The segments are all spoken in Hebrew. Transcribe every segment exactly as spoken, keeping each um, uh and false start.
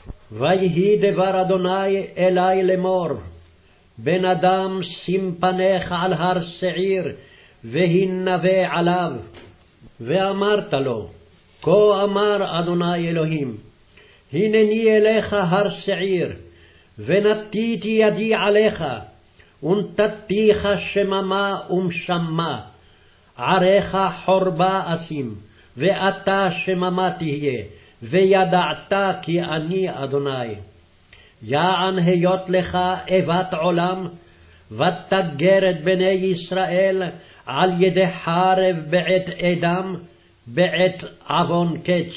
ויהי דבר אדוני אלי לאמור, בן אדם שים פניך על הר שעיר, והנבא עליו. ואמרת לו, כה אמר אדוני אלוהים, הנני אליך הר שעיר, ונתתי ידי עליך, ונתתיך שממה ומשמה, עריך חורבה אשים, ואתה שממה תהיה, וידעת כי אני אדוני. יען היות לך איבת עולם, ותגר את בני ישראל על ידי חרב בעת אדם, בעת עוון קץ.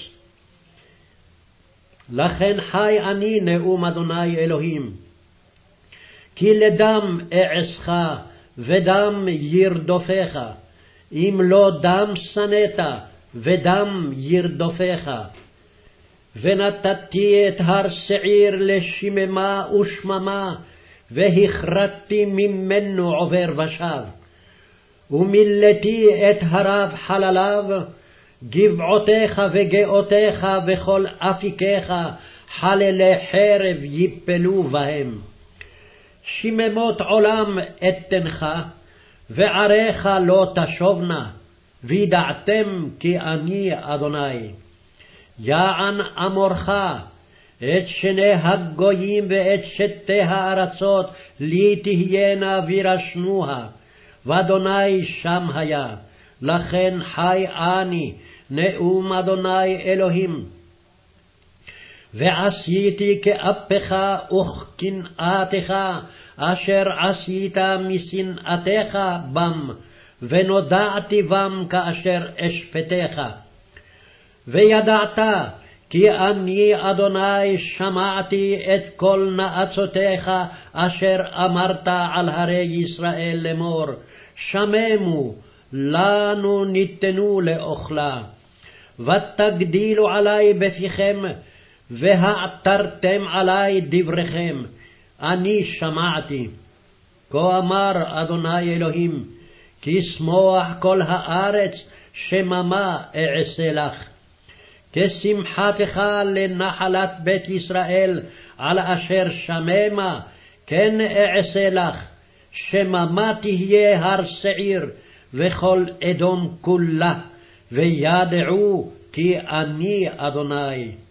לכן חי אני נאום אדוני אלוהים, כי לדם אעשך ודם ירדופך, אם לא דם שנאת ודם ירדופך. ונתתי את הר שעיר לשממה ושממה, והכרתתי ממנו עובר ושב. ומילאתי את הרב חלליו, גבעותיך וגאותיך וכל אפיקיך חללי חרב יפלו בהם. שממות עולם אתנך, ועריך לא תשובנה, וידעתם כי אני אדוני. יען אמורך, את שני הגויים ואת שתי הארצות לי תהיינה וירשנוה, ואדוני שם היה. לכן חי אני, נאום אדוני אלוהים. ועשיתי כאפך וכקנאתך, אשר עשית משנאתך בם, ונודעתי בם כאשר אשפטך. וידעת כי אני אדוני שמעתי את כל נאצותיך אשר אמרת על הרי ישראל לאמור, שממו לנו ניתנו לאוכלה. ותגדילו עלי בפיכם, והעתרתם עלי דבריכם, אני שמעתי. כה אמר אדוני אלוהים, כי שמוח כל הארץ שממה אעשה לך. כשמחתך לנחלת בית ישראל על אשר שממה, כן אעשה לך, שממה תהיה הר שעיר וכל אדום כולה, וידעו כי אני אדוני.